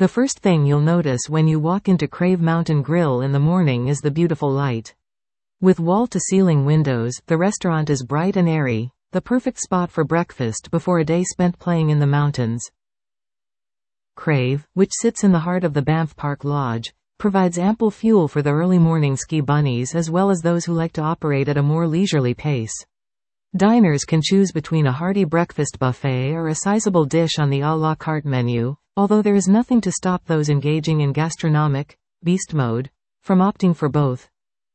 The first thing you'll notice when you walk into Crave Mountain Grill in the morning is the beautiful light. With wall-to-ceiling windows, the restaurant is bright and airy, the perfect spot for breakfast before a day spent playing in the mountains. Crave, which sits in the heart of the Banff Park Lodge, provides ample fuel for the early morning ski bunnies as well as those who like to operate at a more leisurely pace. Diners can choose between a hearty breakfast buffet or a sizable dish on the à la carte menu, although there is nothing to stop those engaging in gastronomic beast mode from opting for both.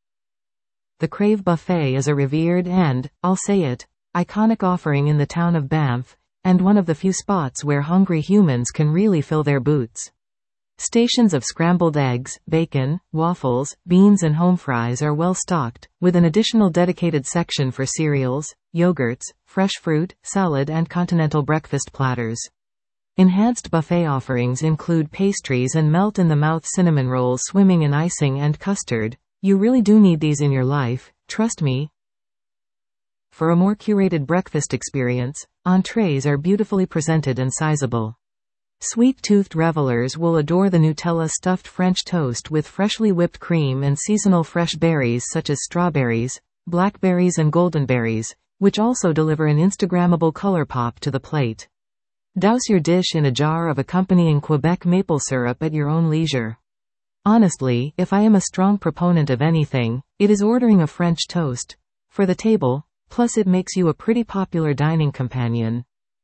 The Crave Buffet is a revered and, I'll say it, iconic offering in the town of Banff, and one of the few spots where hungry humans can really fill their boots. Stations of scrambled eggs, bacon, waffles, beans and home fries are well stocked, with an additional dedicated section for cereals, yogurts, fresh fruit, salad and continental breakfast platters. Enhanced buffet offerings include pastries and melt-in-the-mouth cinnamon rolls swimming in icing and custard. You really do need these in your life, trust me. For a more curated breakfast experience, entrees are beautifully presented and sizable. Sweet-toothed revelers will adore the Nutella-stuffed French toast with freshly whipped cream and seasonal fresh berries such as strawberries, blackberries and goldenberries, which also deliver an Instagrammable color pop to the plate. Douse your dish in a jar of accompanying Quebec maple syrup at your own leisure. Honestly, if I am a strong proponent of anything, it is ordering a French toast for the table, plus it makes you a pretty popular dining companion.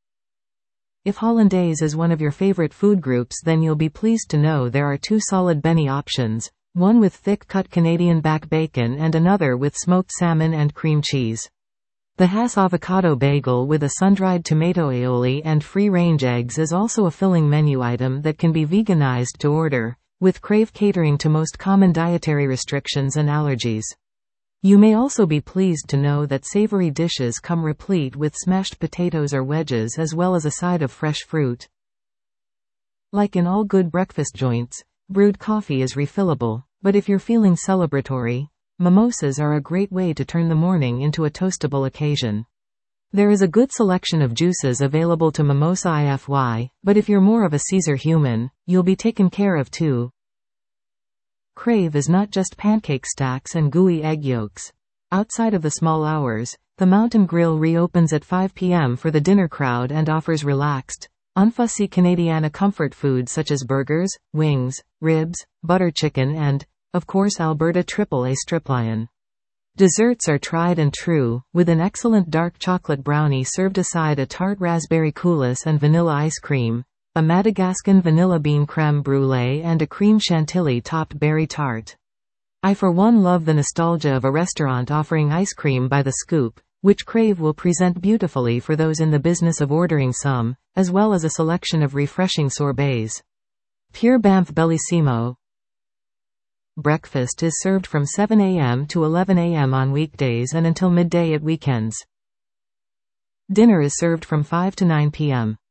If hollandaise is one of your favorite food groups, then you'll be pleased to know there are two solid Benny options, one with thick-cut Canadian back bacon and another with smoked salmon and cream cheese. The Hass avocado bagel with a sun-dried tomato aioli and free-range eggs is also a filling menu item that can be veganized to order, with Crave catering to most common dietary restrictions and allergies. You may also be pleased to know that savory dishes come replete with smashed potatoes or wedges as well as a side of fresh fruit. Like in all good breakfast joints, brewed coffee is refillable, but if you're feeling celebratory, mimosas are a great way to turn the morning into a toastable occasion. There is a good selection of juices available to mimosa ify, but if you're more of a Caesar human, you'll be taken care of too. Crave is not just pancake stacks and gooey egg yolks. Outside of the small hours, the Mountain Grill reopens at 5 p.m. for the dinner crowd and offers relaxed, unfussy Canadiana comfort food such as burgers, wings, ribs, butter chicken and, of course, Alberta AAA strip lion. Desserts are tried and true, with an excellent dark chocolate brownie served aside a tart raspberry coulis and vanilla ice cream, a Madagascan vanilla bean crème brûlée and a cream chantilly-topped berry tart. I for one love the nostalgia of a restaurant offering ice cream by the scoop, which Crave will present beautifully for those in the business of ordering some, as well as a selection of refreshing sorbets. Pure Banff Bellissimo. Breakfast is served from 7 a.m. to 11 a.m. on weekdays and until midday at weekends. Dinner is served from 5 to 9 p.m.